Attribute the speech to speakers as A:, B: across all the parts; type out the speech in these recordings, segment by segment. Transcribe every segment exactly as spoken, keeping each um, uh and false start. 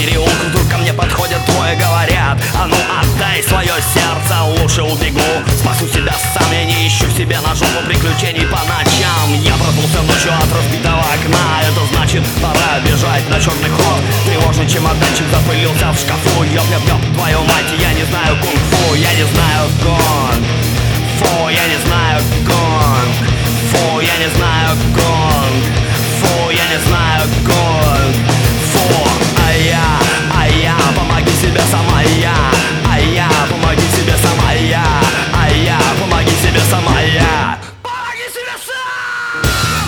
A: переулку вдруг ко мне подходят двое, говорят: а ну отдай свое сердце, лучше убегу, спасу себя сам, я не ищу себе на жопу приключений по ночам. Я проснулся ночью от разбитого окна, это значит пора бежать на черный ход. Тревожный чемоданчик запылился в шкафу. Ёп-ёп-ёп, твою мать, я не знаю кунг-фу, я не знаю гонг. Фу, я не знаю гонг. Фу, я не знаю гонг. Фу, я не знаю гонг. Фу, а я, а я, помоги себе сама я. А я, помоги себе сама я. А я, помоги себе сама я. Помоги себе сам!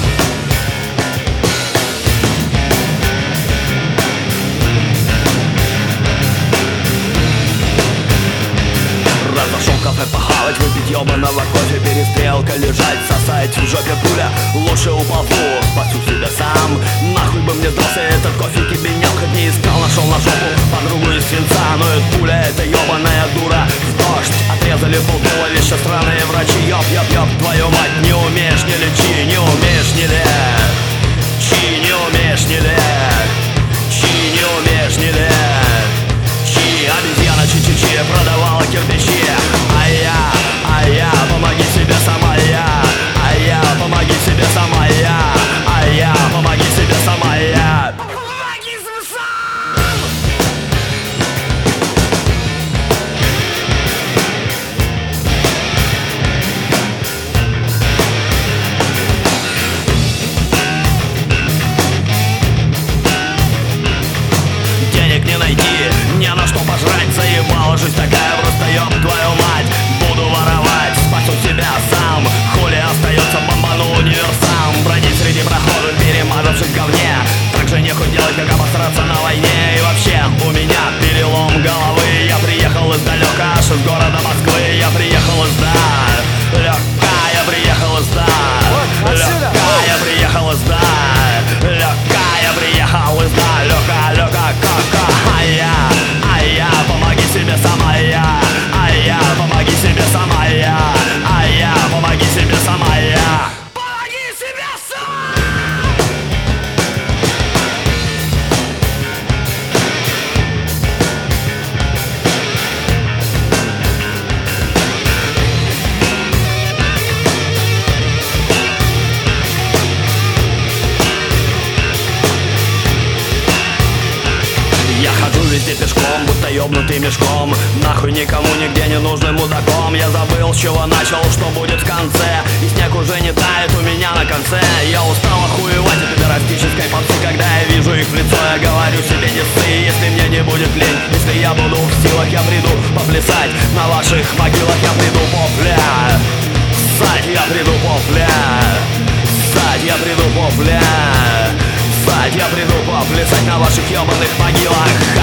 A: Разошел в кафе похавать, выпить ёбаного кофе, перестрелка, лежать, сосать в жопе пуля. Лучше уползу, спасу себя сам. Нахуй бы мне сдался этот кофе, кибенял, хоть не искал, нашел на жопу подругу из свинца. Но эта пуля, это ёбаная дура. В дождь отрезали полтуловища странные врачи. Ёп-ёп-ёп, твою мать, не умеешь, не лечи, не умеешь, не лечь. Чи, не умеешь, не лечь. Чи, не умеешь, не лечь. Чи, обезьяна чи-чи-чи продавала кирпичи. А я, а я, помоги себе сама я. А я, помоги себе сама я. А я, помоги себе сама я. Помоги себе сам! Денег не найти, не на что пожрать, заебала жизнь такая, просто ёб твою мать. Буду воровать, спасу себя сам. Хули остается, бомбану универсам. Бродить среди проходов, перемазавшись в говне. Так же нехуй делать, как обосраться на войне. И вообще, у меня перелом головы. Я приехал издалека, аж из города Москвы. Я приехал издалека, я приехал издалека, я приехал издалека, я приехал издалека, лёка, ка-ка. А я, а я, помоги себе сама я. А я, помоги себе сама я. А я, помоги себе сама я. Помоги себе сам! Я хожу везде пешком, будто ёбнутый мешком. Нахуй никому нигде не нужный мудаком. Я забыл, с чего начал, что будет в конце. И снег уже не тает у меня на конце. Я устал охуевать от пидорастической попсы. Когда я вижу их в лицо, я говорю себе не ссы. Если мне не будет лень, если я буду в силах, я приду поплясать. На ваших могилах я приду попля. Ссать я приду попля. Ссать я приду попля. Я приду поплясать на ваших ёбаных могилах.